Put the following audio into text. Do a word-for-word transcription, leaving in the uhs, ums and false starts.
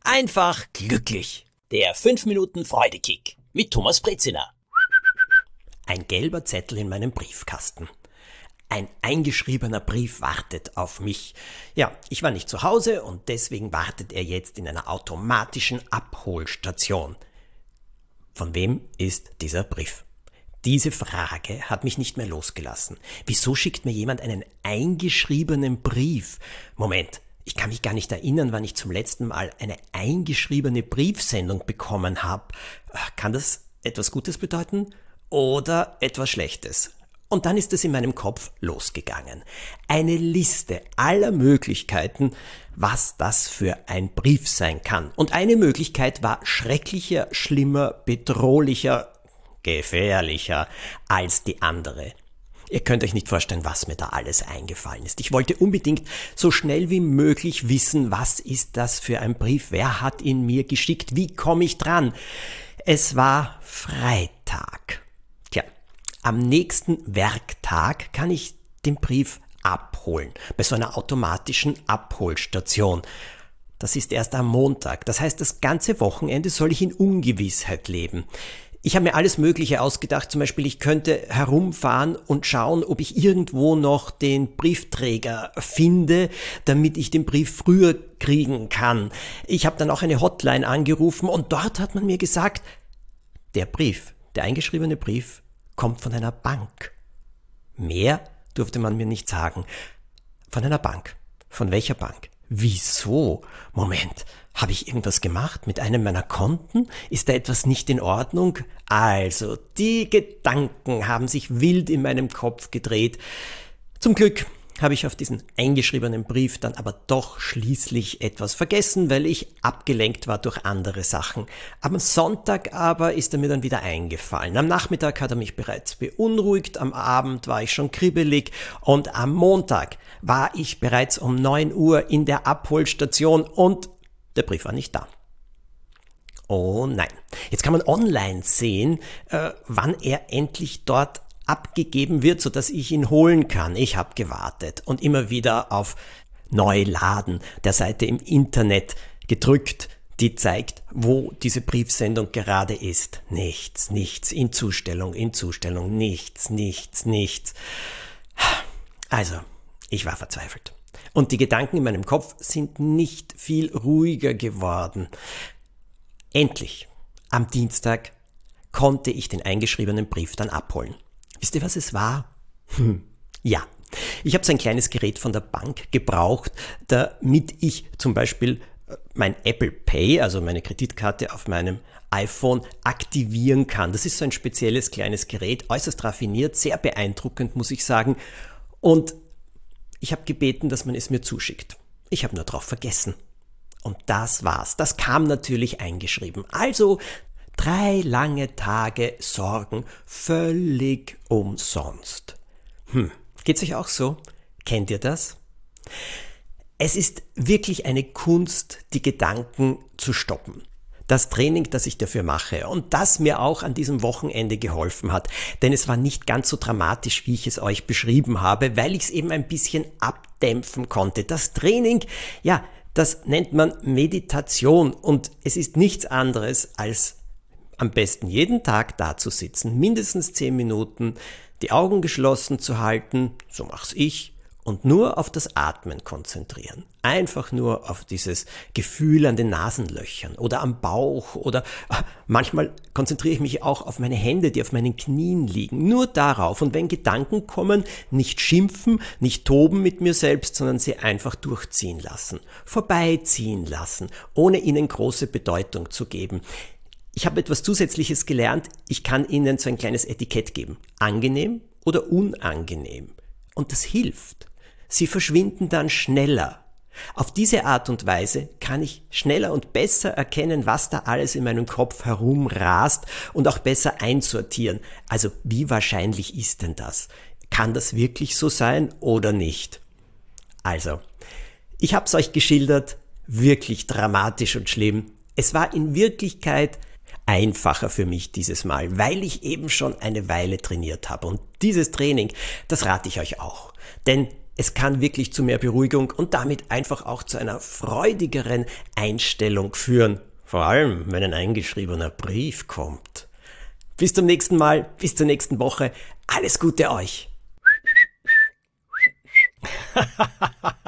einfach glücklich. Der fünf Minuten Freudekick mit Thomas Brezina. Ein gelber Zettel in meinem Briefkasten. Ein eingeschriebener Brief wartet auf mich. Ja, ich war nicht zu Hause und deswegen wartet er jetzt in einer automatischen Abholstation. Von wem ist dieser Brief? Diese Frage hat mich nicht mehr losgelassen. Wieso schickt mir jemand einen eingeschriebenen Brief? Moment, ich kann mich gar nicht erinnern, wann ich zum letzten Mal eine eingeschriebene Briefsendung bekommen habe. Kann das etwas Gutes bedeuten oder etwas Schlechtes? Und dann ist es in meinem Kopf losgegangen. Eine Liste aller Möglichkeiten, was das für ein Brief sein kann. Und eine Möglichkeit war schrecklicher, schlimmer, bedrohlicher, gefährlicher als die andere. Ihr könnt euch nicht vorstellen, was mir da alles eingefallen ist. Ich wollte unbedingt so schnell wie möglich wissen, was ist das für ein Brief? Wer hat ihn mir geschickt? Wie komme ich dran? Es war Freitag. Tja, am nächsten Werktag kann ich den Brief abholen, bei so einer automatischen Abholstation. Das ist erst am Montag. Das heißt, das ganze Wochenende soll ich in Ungewissheit leben. Ich habe mir alles Mögliche ausgedacht, zum Beispiel ich könnte herumfahren und schauen, ob ich irgendwo noch den Briefträger finde, damit ich den Brief früher kriegen kann. Ich habe dann auch eine Hotline angerufen und dort hat man mir gesagt, der Brief, der eingeschriebene Brief, kommt von einer Bank. Mehr durfte man mir nicht sagen. Von einer Bank. Von welcher Bank? Wieso? Moment, habe ich irgendwas gemacht mit einem meiner Konten? Ist da etwas nicht in Ordnung? Also, die Gedanken haben sich wild in meinem Kopf gedreht. Zum Glück habe ich auf diesen eingeschriebenen Brief dann aber doch schließlich etwas vergessen, weil ich abgelenkt war durch andere Sachen. Am Sonntag aber ist er mir dann wieder eingefallen. Am Nachmittag hat er mich bereits beunruhigt, am Abend war ich schon kribbelig und am Montag war ich bereits um neun Uhr in der Abholstation und der Brief war nicht da. Oh nein, jetzt kann man online sehen, äh, wann er endlich dort abgegeben wird, sodass ich ihn holen kann. Ich habe gewartet und immer wieder auf Neuladen der Seite im Internet gedrückt, die zeigt, wo diese Briefsendung gerade ist. Nichts, nichts, in Zustellung, in Zustellung, nichts, nichts, nichts. Also, ich war verzweifelt. Und die Gedanken in meinem Kopf sind nicht viel ruhiger geworden. Endlich, am Dienstag, konnte ich den eingeschriebenen Brief dann abholen. Wisst ihr, was es war? Hm, ja, ich habe so ein kleines Gerät von der Bank gebraucht, damit ich zum Beispiel mein Apple Pay, also meine Kreditkarte auf meinem iPhone, aktivieren kann. Das ist so ein spezielles kleines Gerät, äußerst raffiniert, sehr beeindruckend, muss ich sagen. Und ich habe gebeten, dass man es mir zuschickt. Ich habe nur drauf vergessen. Und das war's. Das kam natürlich eingeschrieben. Also drei lange Tage Sorgen völlig umsonst. Hm, geht's euch auch so? Kennt ihr das? Es ist wirklich eine Kunst, die Gedanken zu stoppen. Das Training, das ich dafür mache und das mir auch an diesem Wochenende geholfen hat, denn es war nicht ganz so dramatisch, wie ich es euch beschrieben habe, weil ich es eben ein bisschen abdämpfen konnte. Das Training, ja, das nennt man Meditation und es ist nichts anderes als am besten jeden Tag da zu sitzen, mindestens zehn Minuten, die Augen geschlossen zu halten, so mach's ich, und nur auf das Atmen konzentrieren. Einfach nur auf dieses Gefühl an den Nasenlöchern oder am Bauch oder manchmal konzentriere ich mich auch auf meine Hände, die auf meinen Knien liegen. Nur darauf. Und wenn Gedanken kommen, nicht schimpfen, nicht toben mit mir selbst, sondern sie einfach durchziehen lassen, vorbeiziehen lassen, ohne ihnen große Bedeutung zu geben. Ich habe etwas Zusätzliches gelernt. Ich kann Ihnen so ein kleines Etikett geben. Angenehm oder unangenehm. Und das hilft. Sie verschwinden dann schneller. Auf diese Art und Weise kann ich schneller und besser erkennen, was da alles in meinem Kopf herumrast und auch besser einsortieren. Also wie wahrscheinlich ist denn das? Kann das wirklich so sein oder nicht? Also, ich habe es euch geschildert, wirklich dramatisch und schlimm. Es war in Wirklichkeit einfacher für mich dieses Mal, weil ich eben schon eine Weile trainiert habe. Und dieses Training, das rate ich euch auch. Denn Es kann wirklich zu mehr Beruhigung und damit einfach auch zu einer freudigeren Einstellung führen. Vor allem, wenn ein eingeschriebener Brief kommt. Bis zum nächsten Mal, bis zur nächsten Woche. Alles Gute euch!